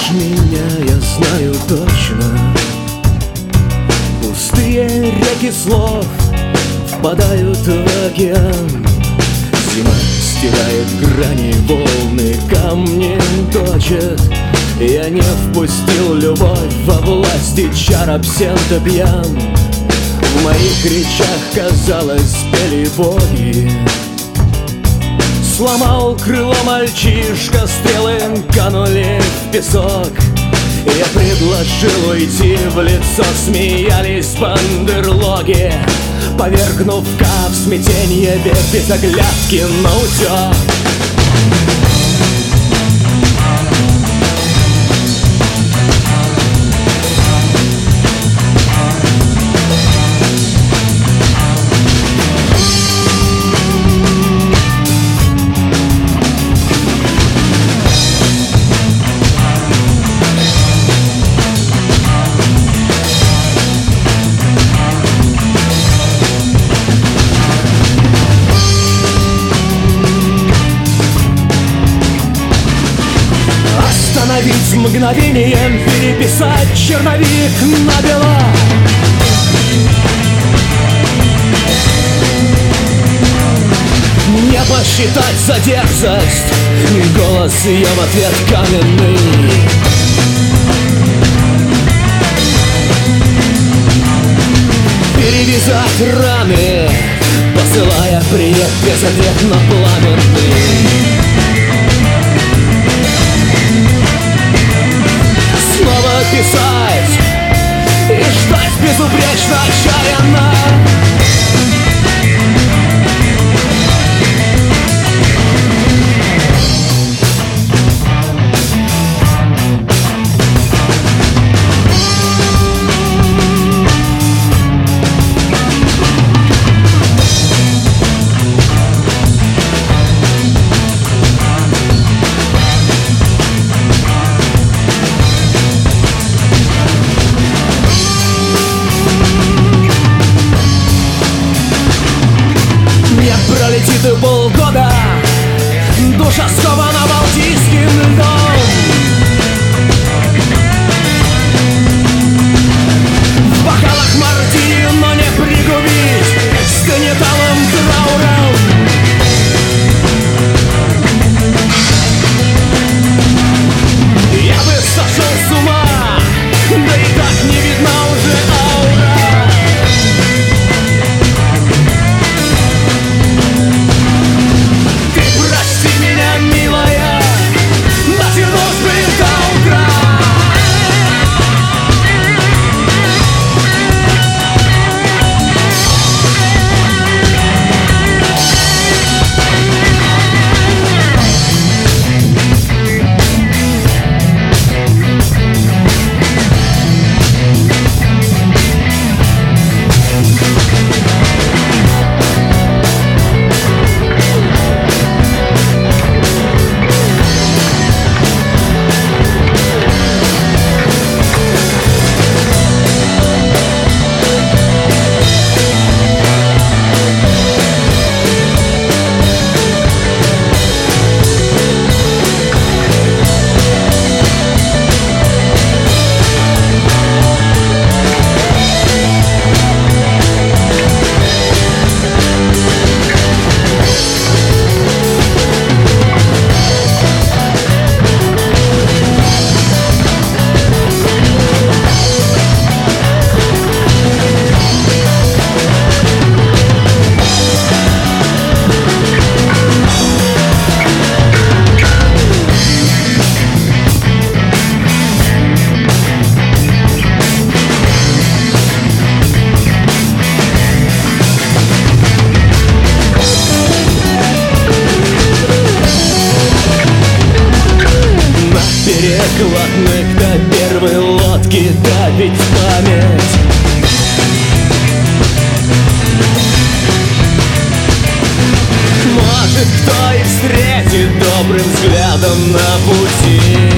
любишь меня, я знаю точно. Пустые реки слов впадают в океан. Зима стирает грани, волны камни точат. Я не впустил любовь во власти чар, абсента пьян. В моих речах, казалось, пели боги. Сломал крыло мальчишка, стрелы канули в песок. Я предложил уйти, в лицо смеялись бандерлоги. Повергнув в смятенье, без оглядки на утек. Остановить мгновением, переписать черновик набело. Не посчитать за дерзость, голос ее в ответ каменный. Перевязать раны, посылая привет безответно пламенный. Снова писать и ждать безупречно отчаянно. Пролетит и полгода, душа скована балтийским льдом. В бокалах мартини, но не пригубить с гнеталым трауром. Я бы сошел с ума, да и так не видна уже аура. Перекладных до первой лодки давить память. Может, кто и встретит добрым взглядом на пути.